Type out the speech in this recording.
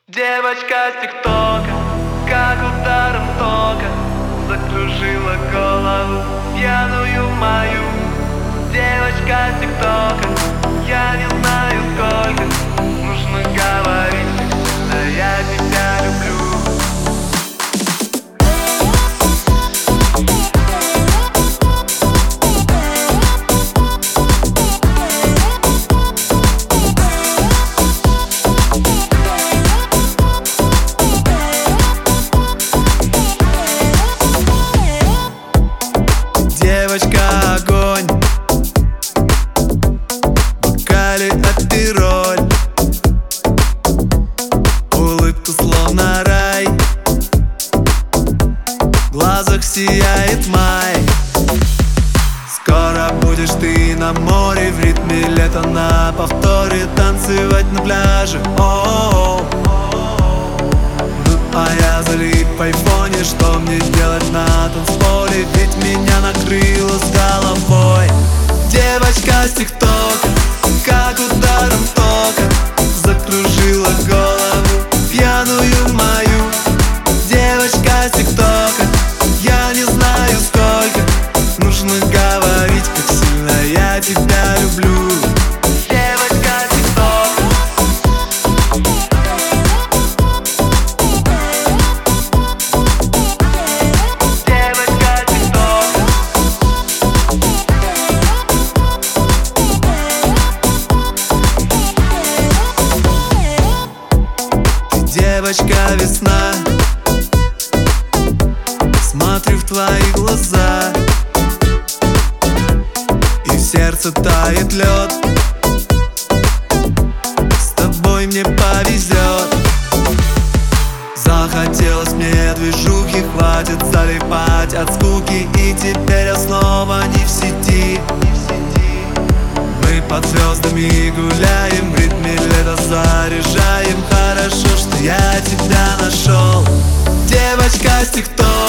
Девочка с ТикТока, как ударом тока, закружила голову пьяную мою. Девочка с ТикТока, я не знаю сколько нужно говорить, да я тебя люблю. Девочка огонь, в бокале апероль, улыбка словно рай, в глазах сияет май. Скоро будешь ты на море, в ритме лета на повторе, танцевать на пляже. О-о-о. Ну а я залип в айфоне, что мне делать на танцполе, ведь меня накрыло с головой. Девочка с ТикТока, как ударом тока, закружила голову пьяную мою. Девочка с ТикТока, я не знаю сколько нужно говорить, как сильно я тебя люблю. Девочка весна, смотрю в твои глаза, и в сердце тает лед. С тобой мне повезет. Захотелось мне движухи, хватит залипать от скуки, и теперь я снова не в сети. Мы под звездами гуляем, в ритме лета заряжаем. Хорошо, что я тебя нашел. Девочка с ТикТока.